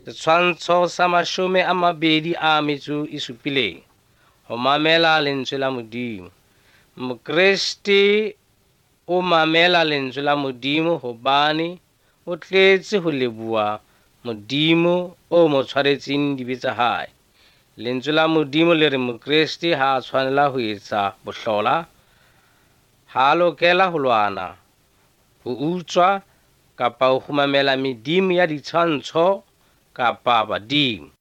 Setshwantsho sa 27. Ho mamela lentswe la Modimo. Mokreste o mamela lentswe la Modimo hobane o tletse ho leboha Modimo o mo tshwaretseng dibe tsa hae. Lentswe la Modimo le re Mokreste ha a tshwanela ho etsa bohlola, ha a lokela ho lwana, ho utswa kapa ho kgumamela medimo ya ditshwantsho kapa badimo.